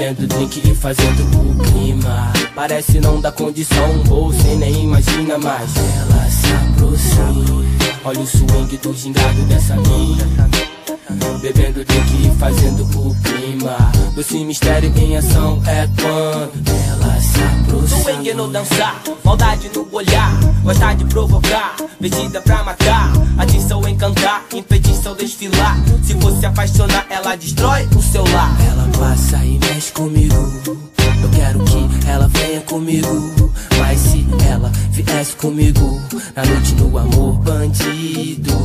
bebendo drink e fazendo o clima. Parece não dar condição, você nem imagina, mas ela se aproxima. Olha o swing do gingado dessa mina, bebendo drink e fazendo o clima. Doce mistério em ação é quando ela se aproxima. Swing no dançar, maldade no olhar, gosta de provocar, vestida pra matar. Atenção em cantar, impedir seu desfilar. Se você apaixonar, ela destrói o seu lar. Ela passa e mexe comigo, eu quero que ela venha comigo. Mas se ela viesse comigo, na noite no amor bandido.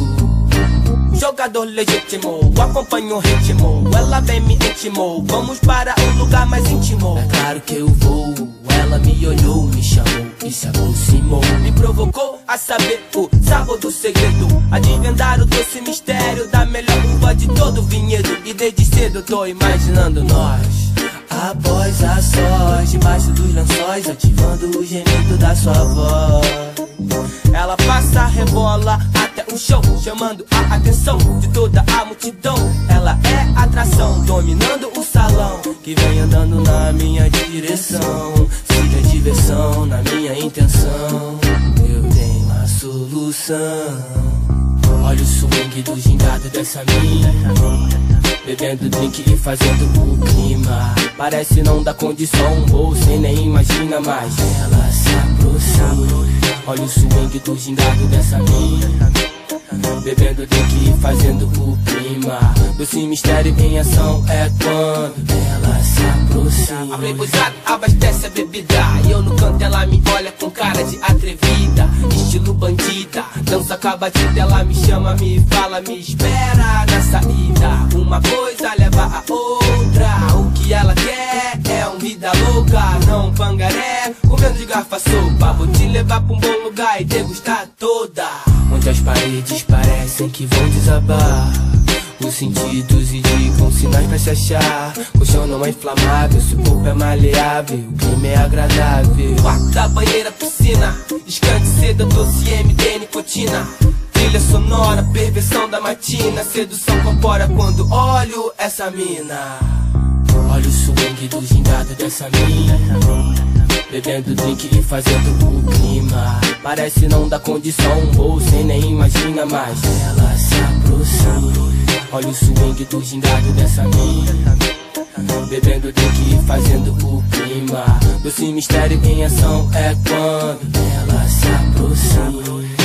Jogador legítimo, acompanha o ritmo. Ela bem me intimou, vamos para um lugar mais íntimo. É claro que eu vou, ela me olhou, me chamou e se aproximou. Me provocou a saber o sabor do segredo, a desvendar o doce mistério da melhor uva de todo o vinhedo. E desde cedo tô imaginando nós, após a sós, debaixo dos lençóis, ativando o gemido da sua voz. Ela passa, rebola até o chão, chamando a atenção de toda a multidão. Ela é atração, dominando o salão, que vem andando na minha direção. Siga a diversão na minha intenção, eu tenho a solução. Olha o swing do gingado dessa mina, bebendo drink e fazendo o clima. Parece não dar condição, você nem imagina, mas ela se aproxima. Olha o swing do gingado dessa mina, bebendo drink e fazendo o clima. Doce mistério em ação é quando ela se aproxima. A playboyzada abastece a bebida, e eu no canto ela me olha com cara de atrevida, estilo bandida. Dança com a batida, ela me chama, me fala, me espera na saída. Uma coisa leva a outra, o que ela quer é um vida louca, não um pangaré comendo de garfo sopa. Vou te levar pra um bom lugar e degustar toda, onde as paredes parecem que vão desabar, os sentidos indicam sinais pra se achar. Colchão não é inflamável, seu corpo é maleável, o clima é agradável. Quarto da banheira, piscina, descante cedo, doce MD, nicotina. Trilha sonora, perversão da matina, sedução corpórea quando olho essa mina. Olha o swing do gingado dessa mina, bebendo drink e fazendo o clima. Parece não dar condição, você nem imagina, mas ela se aproxima. Olha o swing do gingado dessa mina, bebendo drink e fazendo o clima. Doce mistério em ação é quando ela se aproxima.